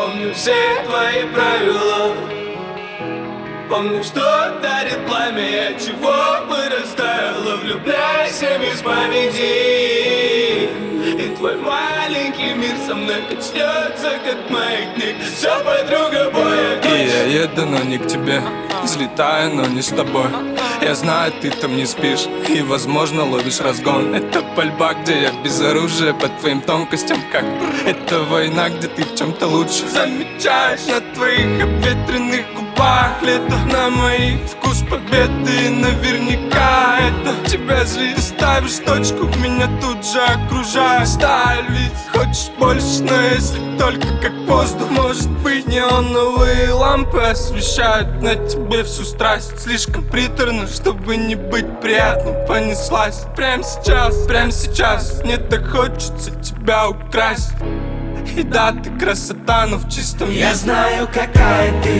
помню все твои правила. Помню, что дарит пламя, от чего бы растаяло. Влюбляйся без памяти, и твой маленький мир со мной качнется, как маятник. Все, подруга, боя кончится. И я еду, но не к тебе, взлетаю, но не с тобой. Я знаю, ты там не спишь и, возможно, ловишь разгон. Это пальба, где я без оружия по твоим тонкостям, как это война, где ты в чем-то лучше. Замечаешь на твоих обветренных губах лето, на моих вкус победы. И наверняка это тебя злит. Ты ставишь точку, меня тут же окружает сталь. Ведь хочешь больше, но если только как воздух. Может быть, неоновые лампы освещают на тебе всю страсть. Слишком приторно, чтобы не быть приятным. Понеслась прямо сейчас мне так хочется тебя украсть. И да, ты красота, но в чистом виде. Я знаю, какая ты,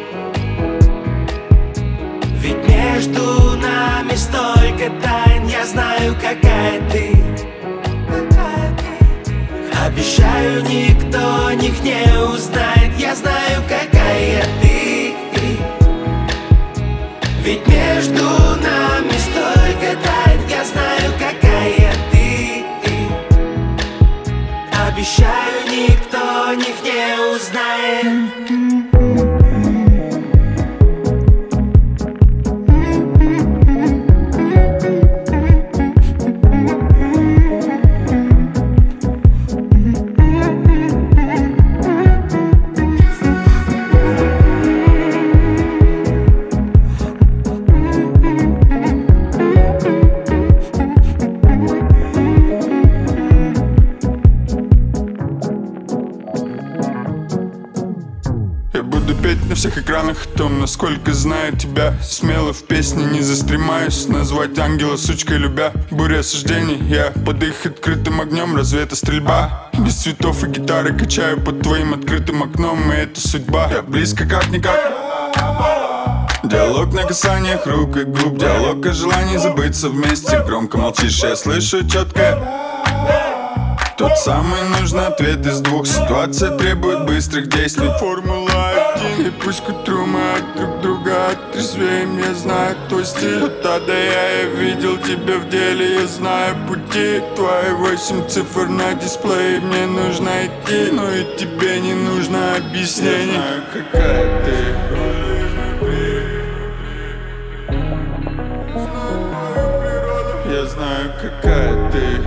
ведь между нами столько тайн. Я знаю, какая ты. Обещаю, никто них не узнает. Я знаю, какая ты, ведь между нами столько тайн. Я знаю, какая ты. Обещаю, никто них не узнает. Я буду петь на всех экранах о том, насколько знаю тебя. Смело в песне не застремаюсь, назвать ангела сучкой любя. Буря осуждений, я под их открытым огнем. Разве это стрельба? Без цветов и гитары качаю под твоим открытым окном. И это судьба, я близко как-никак. Диалог на касаниях рук и губ, диалог о желании забыться вместе. Громко молчишь, я слышу четко. Тот самый нужный ответ из двух. Ситуация требует быстрых действий. Формула-1. И пусть к утру мы от друг друга отрезвеем. Я знаю твой стиль. Да я видел тебя в деле. Я знаю пути. Твои 8 цифр на дисплее. Мне нужно идти, но и тебе не нужно объяснений. Я знаю, какая ты. Я знаю, какая ты.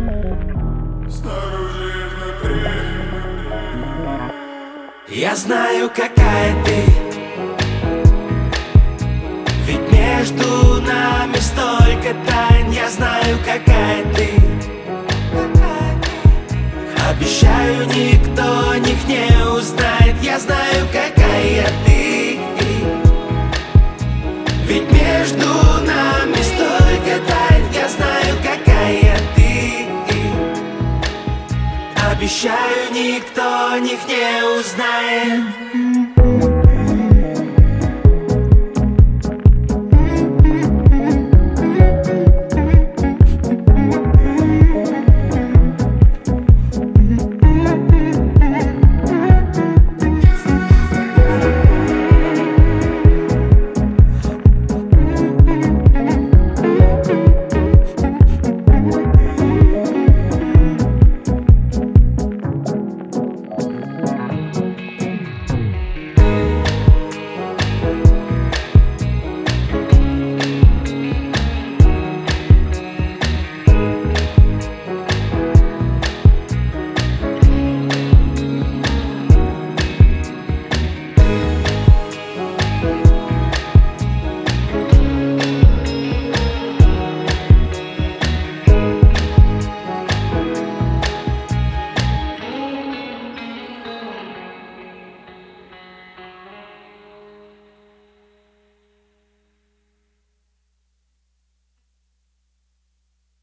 Я знаю, какая ты, ведь между нами столько тайн. Я знаю, какая ты. Обещаю, никто них не узнает. Я знаю, какая ты, ведь между нами столько тайн. Я знаю, какая ты. Обещаю, никто них не узнает.